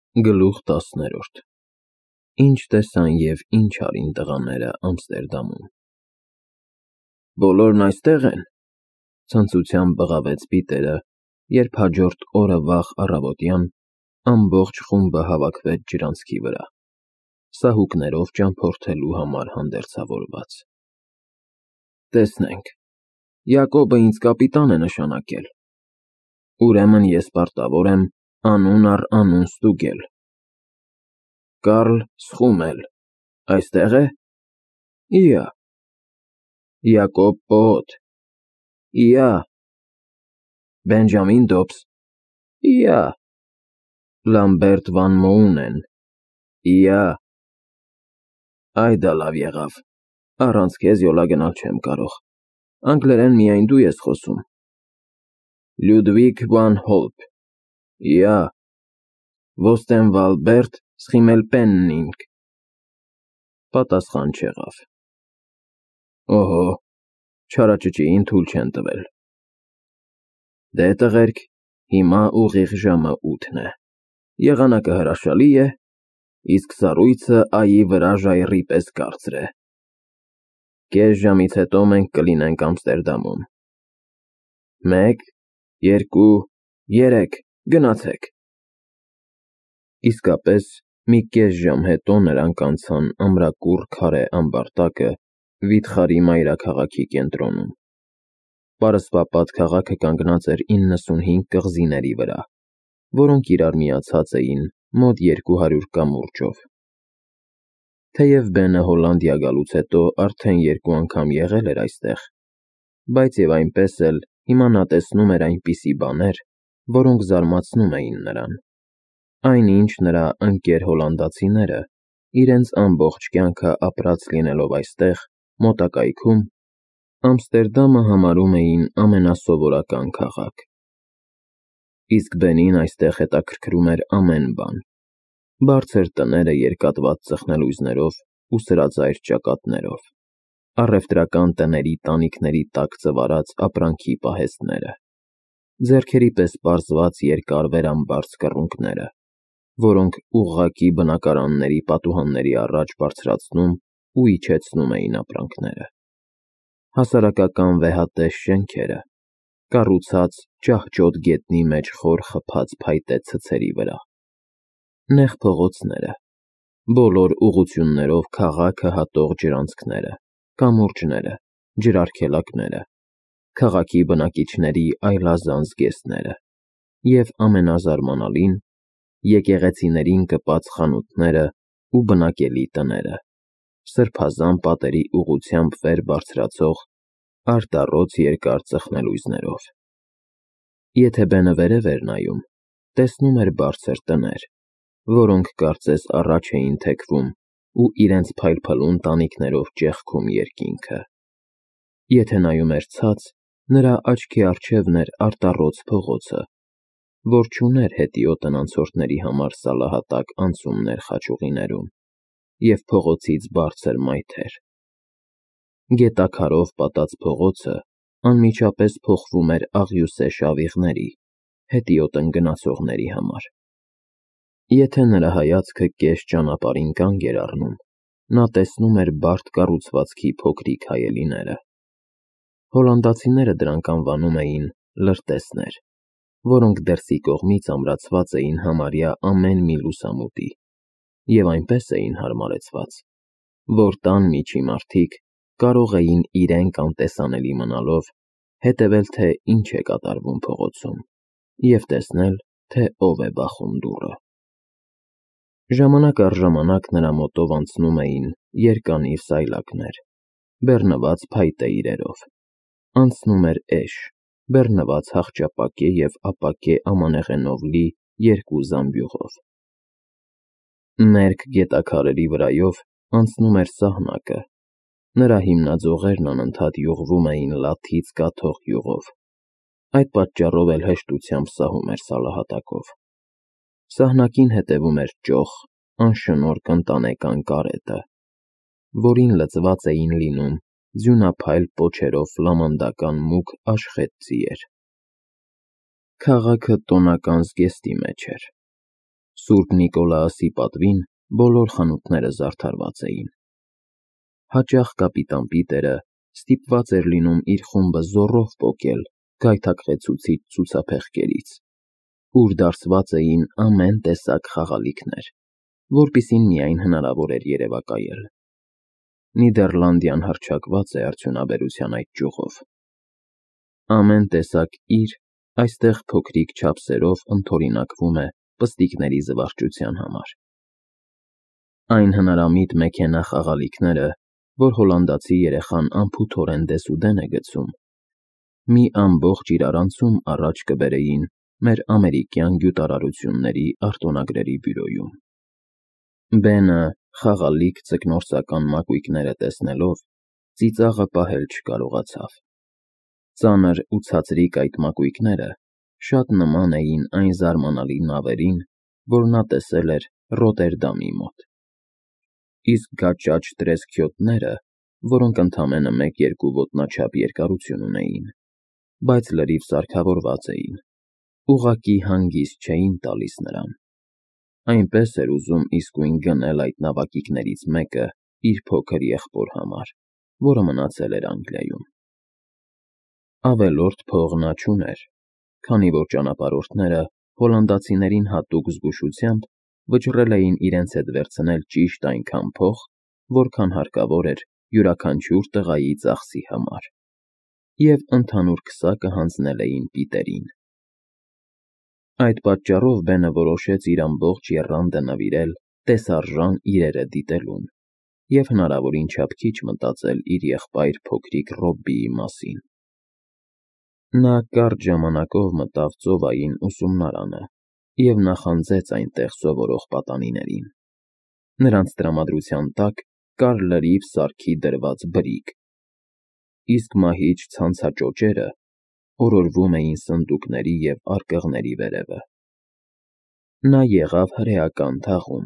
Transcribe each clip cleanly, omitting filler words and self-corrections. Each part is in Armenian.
Գլուխ 10 Ինչ տեսան և ինչ արին տղաները Ամստերդամում։ Բոլորն այստեղ են, ցնծությամբ բղավեց Պիտերը, երբ հաջորդ օրը վաղ առավոտյան ամբողջ խումբը հավաքվեց ջրանցքի վրա, սահուկներով ճամփորդելու համար հանդերձավորված։ Տեսնենք, Յակոբը ինձ կապիտան է նշանակել, ուրեմն ես պարտավոր եմ անուն առ անուն ստուգել։ Կարլ Սխումել այստեղ է։ Իա։ Յակոբ Պոոտ։ Իա։ Բենջամին Դոբս։ Իա։ Լամբերտ Վան Մոունեն։ Իա։ Այ դա լավ եղավ, առանց քեզ յոլա գնալ չեմ կարող, անգլերեն միայն դու ես խոսում։ Լյուդվիգ Վան Հոլփ։ Իա։ Ոստենվալբերտ Սխիմելպեննինգ։ Պատասխան չեղավ։ Օհո, չարաճճիին թույլ չեն տվել։ Դե տղերք, հիմա ուղիղ ժամը 8 է, եղանակը հրաշալի է, իսկ սառույցը այի վրա ժայռի պես կարծր է։ Կես ժամից հետո մենք կլինենք Ամստերդամում։ 1, 2, 3, գնացեք։ Իսկապես, մի կես ժամ հետո նրանք անցան ամրակուռ քարե ամբարտակը Վիթխարի մայրաքաղաքի կենտրոնում։ Պարսպապատ քաղաքը կանգնած էր 95 կղզիների վրա, որոնք իրար միացած էին մոտ 200 կամուրջով։ Թեև Բենը Հոլանդիա գալուց հետո արդեն 2 անգամ եղել էր այստեղ, բայց և այնպես էլ հիմա նա տեսնում էր այնպիսի բաներ, որոնք զարմացնում էին նրան։ Այնինչ նրա ընկեր հոլանդացիները, իրենց ամբողջ կյանքը ապրած լինելով այստեղ, մոտակայքում, Ամստերդամը համարում էին ամենասովորական քաղաք։ Իսկ Բենին այստեղ հետաքրքրում էր ամեն բան. բարձր տները երկատված ծխնելույզներով ու սրածայր ճակատներով, առևտրական տների տանիքների տակ ծվարած ապրանքի պահեստները, ձեռքերի պես պարզված երկար վերամբարձ կռունկները, որոնք ուղղակի բնակարանների պատուհանների առաջ բարձրացնում ու իջեցնում էին ապրանքները, հասարակական վեհատես շենքերը, կառուցած ճահճոտ գետնի մեջ խոր խփած փայտե ցցերի վրա, նեղ փողոցները, բոլոր ուղղություններով քաղաքը հատող ջրանցքները, կամուրջները, ջրարգելակները, քաղաքի բնակիչների այլազան զգեստները և ամենազարմանալին եկեղեցիներին կպած խանութները ու բնակելի տները, սրբազան պատերի ուղղությամբ վեր բարձրացող արտառոց երկար ծխնելույզներով։ Եթե Բենը վերև էր նայում, տեսնում էր բարձր տներ, որոնք կարծես առաջ էին թեքվում ու իրենց փայլփլուն տանիքներով ճեղքում երկինքը։ Եթե նայում էր ցած, նրա աչքի առջևն էր արտառոց փողոցը, որ չուներ հետիոտն անցորդների համար սալահատակ անցումներ խաչուղիներում, և փողոցից բարձր մայթեր։ Գետաքարով պատած փողոցը անմիջապես փոխվում էր աղյուսե շավիղների, հետիոտն գնացողների համար։ Եթե նրա հայացքը կես ճանապարհին կանգ էր առնում, նա տեսնում էր բարդ կառուցվածքի փոքրիկ հայելիները։ Հոլանդացիները դրանք անվանում էին լրտեսներ, որոնք դրսի կողմից ամրացված էին համարյա ամեն մի լուսամուտի և այնպես էին հարմարեցված, որ տան միջի մարդիկ կարող էին իրենք անտեսանելի մնալով հետևել, թե ինչ է կատարվում փողոցում, և տեսնել, թե ով է բախում դուռը։ Ժամանակ առ ժամանակ նրա մոտով անցնում էին երկանիվ սայլակներ, բեռնված փայտե իրերով, անցնում էր էշ, բեռնված հախճապակե և ապակե ամանեղենով լի 2 զամբյուղով։ Մերկ գետաքարերի վրայով անցնում էր սահնակը, նրա հիմնաձողերն անընդհատ յուղվում էին լաթից կաթող յուղով, այդ պատճառով էլ հեշտությամբ սահում էր սալահատակով։ Սահնակին հետևում էր ճոխ, անշնորհք ընտանեկան կարետը, որին լցված էին լինում ձյունափայլ պոչերով ֆլամանդական մուգ աշխետ ձիեր։ Քաղաքը տոնական զգեստի մեջ էր։ Սուրբ Նիկոլաոսի պատվին բոլոր խանութները զարդարված էին։ Հաճախ կապիտան Պիտերը ստիպված էր լինում իր խումբը զոռով պոկել գայթակղեցուցիչ ցուցափեղկերից, ուր դարսված էին ամեն տեսակ խաղալիքներ, որպիսին միայն հնարավոր էր երևակայել։ Նիդերլանդիան հռչակված է արդյունաբերության այդ ճյուղով։ Ամեն տեսակ իր այստեղ փոքրիկ չափսերով ընդօրինակվում է պստիկների զվարճության համար։ Այն հնարամիտ մեքենա խաղալիքները, որ հոլանդացի երեխան անփութորեն դեսուդեն է գցում, մի ամբողջ իրարանցում առաջ կբերեին մեր ամերիկյան գյուտարարությունների արտոնագրերի բյուրոյում։ Բենը խաղալիք ձկնորսական մակույկները տեսնելով ծիծաղը պահել չկարողացավ։ Ծանր ու ցածրիկ այդ մակույկները շատ նման էին այն զարմանալի նավերին, որ նա տեսել էր Ռոտերդամի մոտ։ Իսկ գաճաճ տրեսքյոտները, որոնք ընդամենը 1-2 ոտնաչափ երկարություն ունեին, բայց լրիվ սարքավորված էին, ուղղակի հանգիստ չէին տալիս նրան։ Այնպես էր ուզում իսկույն գնել այդ նավակիկներից մեկը իր փոքր եղբոր համար, որը մնացել էր Անգլիայում։ Ավելորդ փող նա չուներ, քանի որ ճանապարհորդները հոլանդացիներին հատուկ զգուշությամբ վճռել էին իրենց հետ վերցնել ճիշտ այնքան փող, որքան հարկավոր էր յուրաքանչյուր տղայի ծախսի համար, և ընդհանուր քսակը հանձնել էին Պիտերին։ Այդ պատճառով Բենը որոշեց իր ամբողջ եռանդը նվիրել տեսարժան իրերը դիտելուն և հնարավորին չափ քիչ մտածել իր եղբայր փոքրիկ Ռոբբիի մասին։ Նա կարճ ժամանակով մտավ ծովային ուսումնարանը և նախանձեց այնտեղ սովորող պատանիներին։ Նրանց տրամադրության տակ կար լրիվ սարքի դրված բրիկ, իսկ մահիճ ցանցաճոճերը օրորվում էին սնդուկների և արկղների վերևը։ Նա եղավ հրեական թաղում,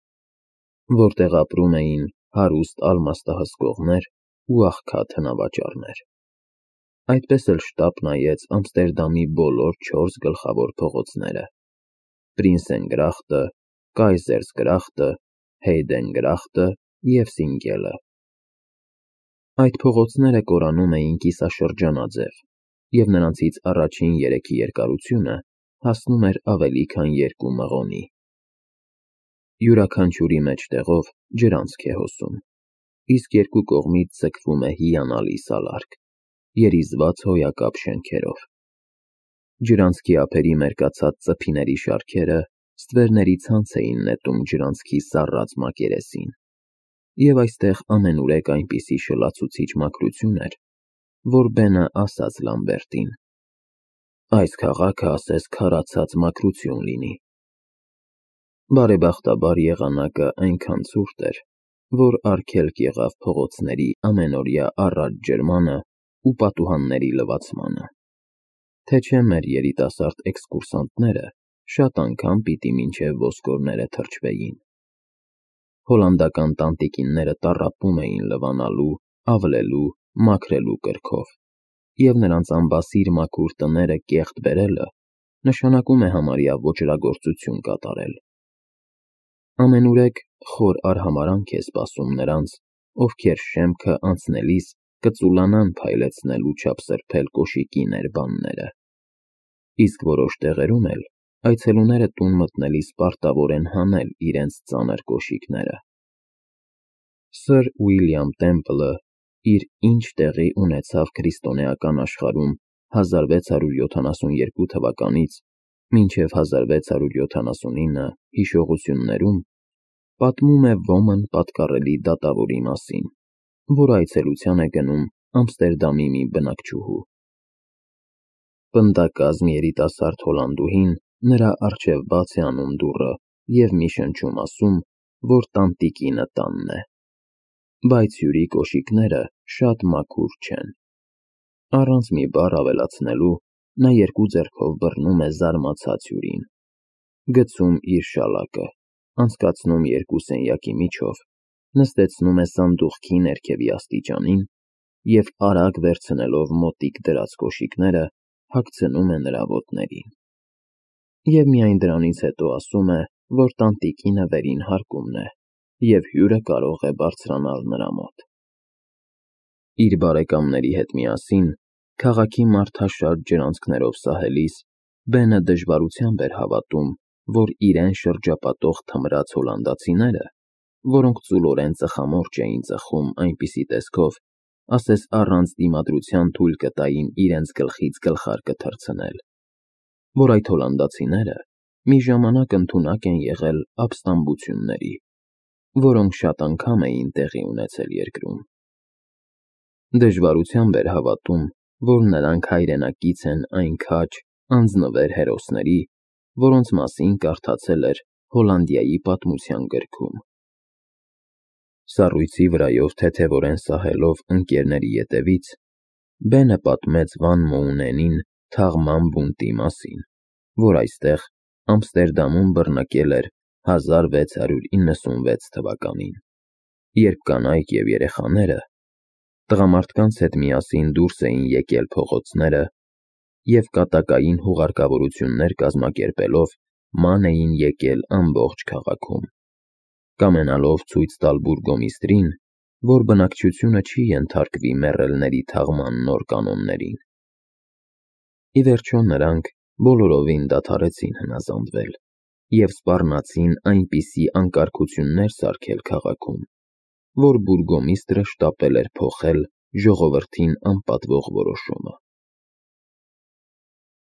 որտեղ ապրում էին հարուստ ալմաստահսկողներ ու աղքատ հնավաճառներ։ Այդպես էլ շտապ նայեց Ամստերդամի բոլոր 4 գլխավոր փողոցները՝ Պրինսենգրախտը, Կայզերսգրախտը, Հեյդենգրախտը և Սինգելը։ Այդ փողոցները կորանում էին կիսաշրջանաձև, և նրանցից առաջին 3-ի երկարությունը հասնում էր ավելի քան 2 մղոնի։ Յուրաքանչյուրի մեջտեղով ջրանցք է հոսում, իսկ երկու կողմից ձգվում է հիանալի սալարք՝ երիզված հոյակապ շենքերով։ Ջրանցքի ափերի մերկացած ծփիների շարքերը ստվերների ցանց էին նետում ջրանցքի սառած մակերեսին, և այստեղ ամենուրեք այնպիսի շլացուցիչ մաքրություն էր, որ Բենը ասաց Լամբերտին. «Այս քաղաքը ասես քարացած մաքրություն լինի»։ Բարեբախտաբար եղանակը այնքան ցուրտ էր, որ արգելք եղավ փողոցների ամենօրյա առատ ջրմանը ու պատուհանների լվացմանը, թե չէ մեր երիտասարդ էքսկուրսանտները շատ անգամ պիտի մինչև ոսկորները թրջվեին։ Հոլանդական տանտիկինները տառապում էին լվանալու, ավլելու, մաքրելու կրքով, և նրանց ամբասիր մաքուր տները կեղտ բերելը նշանակում է համարյա ոճրագործություն կատարել։ Ամենուրեք խոր արհամարհանք է սպասում նրանց, ովքեր շեմքը անցնելիս կծուլանան փայլեցնել ու չափսրբել կոշիկի ներբանները, իսկ որոշ տեղերում էլ այցելուները տուն մտնելիս պարտավոր են հանել իրենց ծանր կոշիկները։ Սըր Ուիլյամ Տեմպլը իր «Ինչ տեղի ունեցավ քրիստոնեական աշխարհում 1672 թվականից մինչև 1679» հիշողություններում պատմում է ոմն պատկառելի դատավորի մասին, որ այցելության է գնում Ամստերդամի մի բնակչուհու։ Պնդակազմ երիտասարդ հոլանդուհին նրա առջև բաց է անում դուռը և մի շնչում ասում, որ տանտիկինը տանն է, բայց հյուրի կոշիկները շատ մաքուր չեն։ Առանց մի բառ ավելացնելու նա երկու ձեռքով բռնում է զարմացած հյուրին, գցում իր շալակը, անցկացնում 2 սենյակի միջով, նստեցնում է սանդուղքի ներքևի աստիճանին և արագ վերցնելով մոտիկ դրած կոշիկները հագցնում է նրա ոտներին։ Եվ միայն դրանից հետո ասում է, որ տանտիկինը վերին հարկումն է, և հյուրը կարող է բարձրանալ նրա մոտ։ Իր բարեկամների հետ միասին, քաղաքի մարդաշատ ջրանցքներով սահելիս, Բենը դժվարությամբ էր հավատում, որ իրեն շրջապատող թմրած հոլանդացիները, որոնք ծուլորեն ծխամորճ էին ծխում այնպիսի տեսքով, ասես առանց դիմադրության թույլ կտային իրենց գլխից գլխարկը թռցնել, որ այդ հոլանդացիները մի ժամանակ ընդունակ են եղել ապստամբությունների, որոնք շատ անգամ էին տեղի ունեցել երկրում։ Դժվարությամբ էր հավատում, որ նրանք հայրենակից են այն քաջ, անձնվեր հերոսների, որոնց մասին կարդացել էր Հոլանդիայի պատմության գրքում։ Սառույցի վրայով թեթևորեն սահելով ընկերների ետևից, Բենը պատմեց Վան Մոունենին թաղման բունտի մասին, որ այստեղ Ամստերդամում բռնկել էր 1696 թվականին, երբ կանայք և երեխաները տղամարդկանց հետ միասին դուրս էին եկել փողոցները և կատակային հուղարկավորություններ կազմակերպելով ման էին եկել ամբողջ քաղաքում, կամենալով ցույց տալ բուրգոմիստրին, որ բնակչությունը չի ենթարկվի մեռելների թաղման նոր կանոններին։ Ի վերջո նրանք բոլորովին դադարեցին հնազանդվել և սպառնացին այնպիսի անկարգություններ սարքել քաղաքում, որ բուրգոմիստրը շտապել էր փոխել ժողովրդին անպատվող որոշումը։